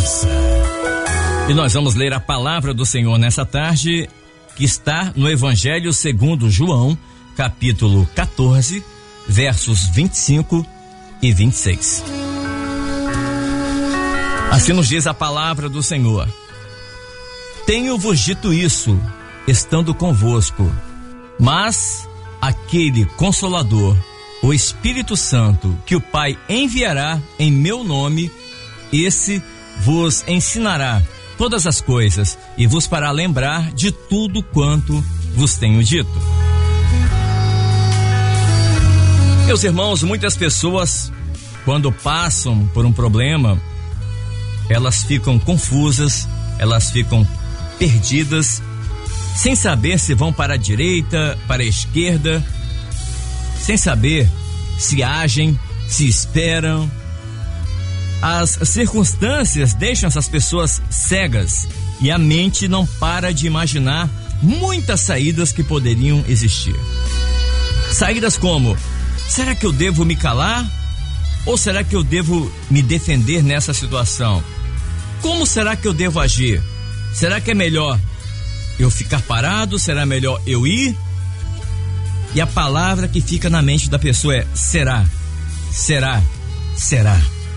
Esperança. E nós vamos ler a palavra do Senhor nessa tarde, que está no Evangelho segundo João, capítulo 14, versos 25 e 26. Assim nos diz a palavra do Senhor: Tenho-vos dito isso, estando convosco, mas aquele Consolador, o Espírito Santo, que o Pai enviará em meu nome, esse vos ensinará todas as coisas e vos fará lembrar de tudo quanto vos tenho dito. Meus irmãos, muitas pessoas, quando passam por um problema, elas ficam confusas, elas ficam perdidas, sem saber se vão para a direita, para a esquerda, sem saber se agem, se esperam. As circunstâncias deixam essas pessoas cegas e a mente não para de imaginar muitas saídas que poderiam existir. Saídas como: será que eu devo me calar? Ou será que eu devo me defender nessa situação? Como será que eu devo agir? Será que é melhor eu ficar parado? Será melhor eu ir? E a palavra que fica na mente da pessoa é: será, será, será.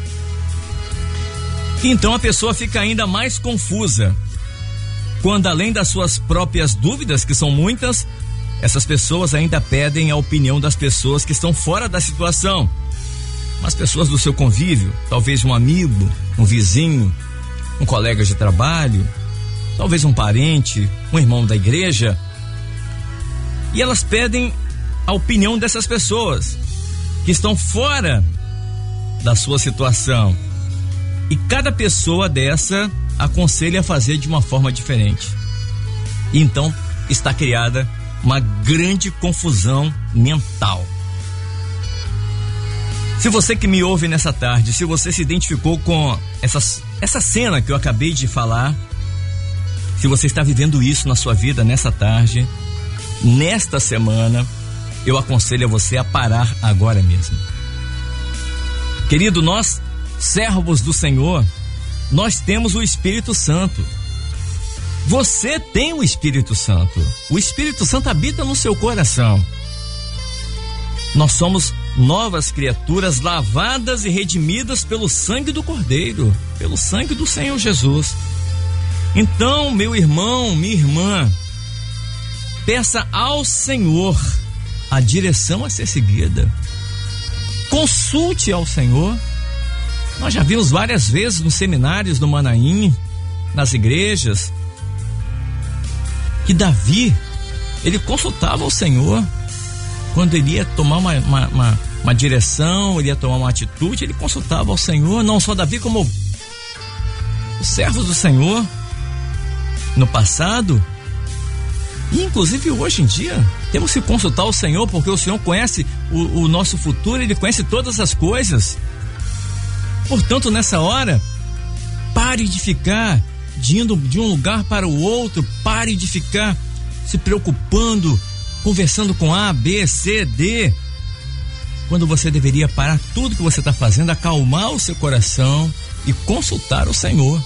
Então a pessoa fica ainda mais confusa, quando além das suas próprias dúvidas, que são muitas, essas pessoas ainda pedem a opinião das pessoas que estão fora da situação. As pessoas do seu convívio, talvez um amigo, um vizinho, um colega de trabalho, talvez um parente, um irmão da igreja. E elas pedem a opinião dessas pessoas que estão fora da sua situação. E cada pessoa dessa aconselha a fazer de uma forma diferente. E então está criada uma grande confusão mental. Se você que me ouve nessa tarde, se você se identificou com essa cena que eu acabei de falar, se você está vivendo isso na sua vida nessa tarde, nesta semana, eu aconselho a você a parar agora mesmo. Querido, nós, servos do Senhor, nós temos o Espírito Santo. Você tem o Espírito Santo. O Espírito Santo habita no seu coração. Nós somos novas criaturas, lavadas e redimidas pelo sangue do Cordeiro, pelo sangue do Senhor Jesus. Então, meu irmão, minha irmã, peça ao Senhor a direção a ser seguida. Consulte ao Senhor. Nós já vimos várias vezes nos seminários do Manaim, nas igrejas, que Davi, ele consultava o Senhor quando ele ia tomar uma direção, ele ia tomar uma atitude, ele consultava ao Senhor. Não só Davi, como os servos do Senhor no passado e inclusive hoje em dia temos que consultar o Senhor, porque o Senhor conhece o nosso futuro, ele conhece todas as coisas. Portanto, nessa hora, pare de ficar indo de um lugar para o outro, pare de ficar se preocupando, conversando com A, B, C, D, quando você deveria parar tudo que você está fazendo, acalmar o seu coração e consultar o Senhor.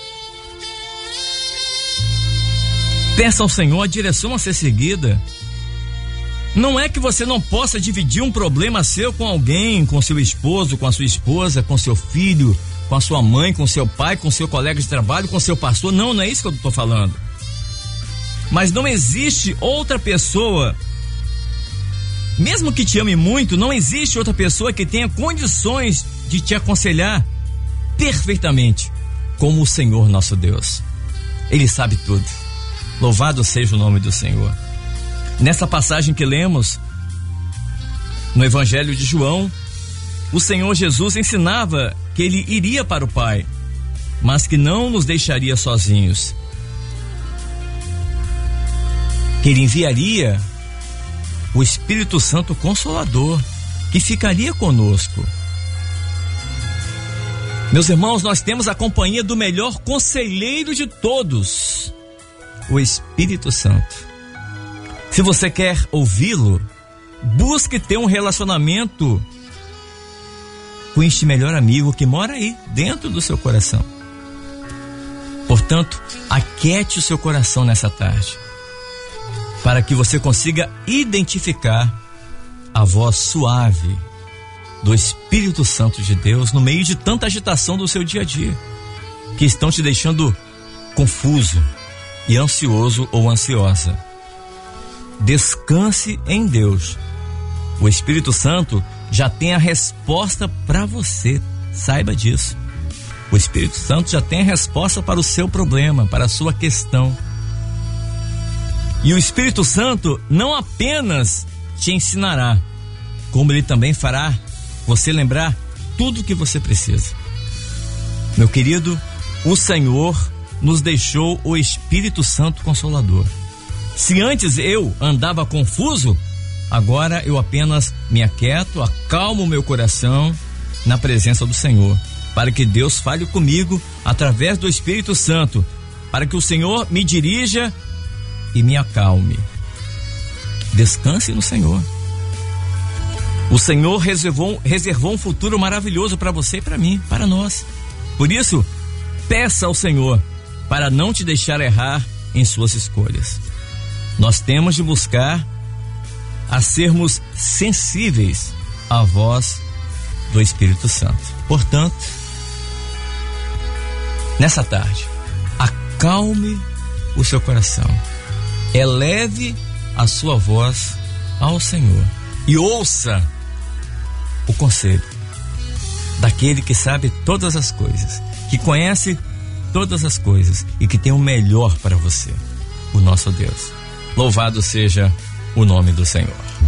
Peça ao Senhor a direção a ser seguida. Não é que você não possa dividir um problema seu com alguém, com seu esposo, com a sua esposa, com seu filho, com a sua mãe, com seu pai, com seu colega de trabalho, com seu pastor. Não é isso que eu estou falando. Mas não existe outra pessoa, mesmo que te ame muito, não existe outra pessoa que tenha condições de te aconselhar perfeitamente como o Senhor nosso Deus. Ele sabe tudo. Louvado seja o nome do Senhor. Nessa passagem que lemos no Evangelho de João, o Senhor Jesus ensinava que ele iria para o Pai, mas que não nos deixaria sozinhos, que ele enviaria o Espírito Santo Consolador, que ficaria conosco. Meus irmãos, nós temos a companhia do melhor conselheiro de todos, o Espírito Santo. Se você quer ouvi-lo, busque ter um relacionamento com este melhor amigo que mora aí dentro do seu coração. Portanto, aquiete o seu coração nessa tarde, para que você consiga identificar a voz suave do Espírito Santo de Deus no meio de tanta agitação do seu dia a dia, que estão te deixando confuso e ansioso ou ansiosa. Descanse em Deus. O Espírito Santo já tem a resposta para você, saiba disso. O Espírito Santo já tem a resposta para o seu problema, para a sua questão. E o Espírito Santo não apenas te ensinará, como ele também fará você lembrar tudo o que você precisa. Meu querido, o Senhor nos deixou o Espírito Santo Consolador. Se antes eu andava confuso, agora eu apenas me aquieto, acalmo meu coração na presença do Senhor, para que Deus fale comigo através do Espírito Santo, para que o Senhor me dirija e me acalme. Descanse no Senhor. O Senhor reservou um futuro maravilhoso para você e para mim, para nós. Por isso, peça ao Senhor para não te deixar errar em suas escolhas. Nós temos de buscar a sermos sensíveis à voz do Espírito Santo. Portanto, nessa tarde, acalme o seu coração, eleve a sua voz ao Senhor e ouça o conselho daquele que sabe todas as coisas, que conhece todas as coisas e que tem o melhor para você, o nosso Deus. Louvado seja o nome do Senhor.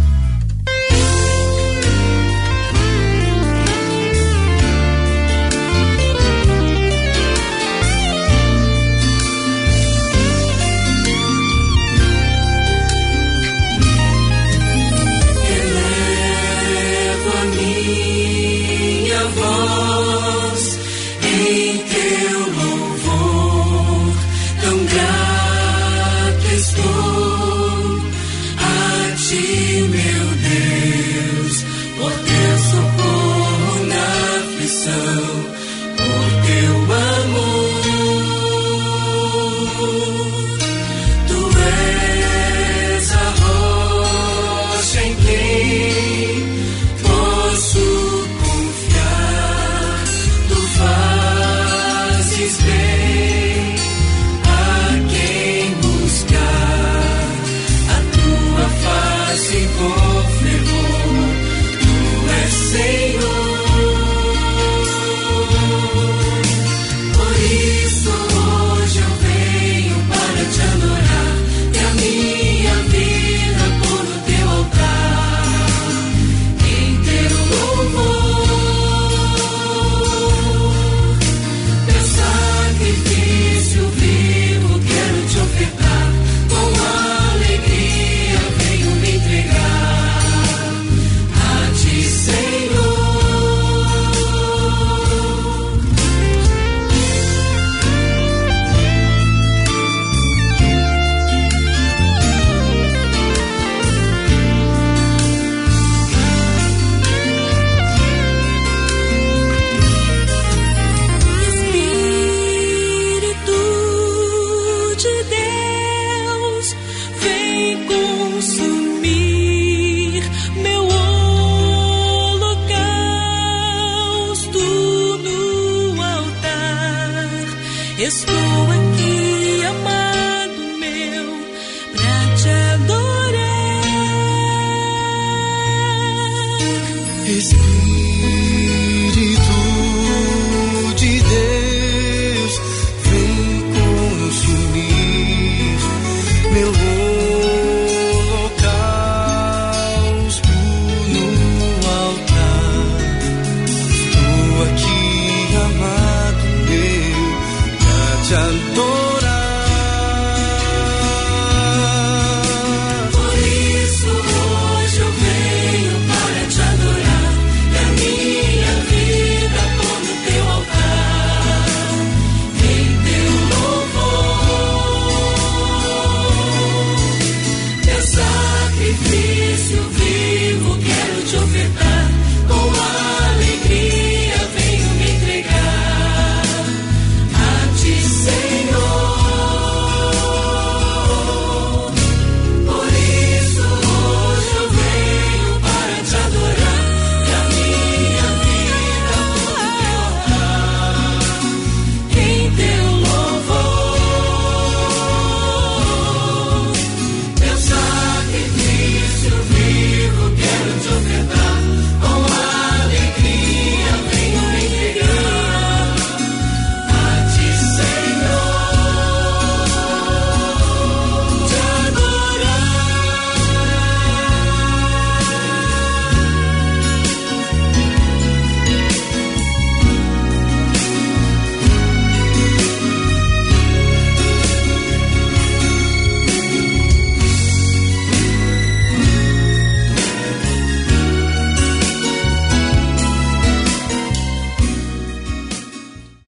Estou aqui, amado meu, pra te adorar. Espírito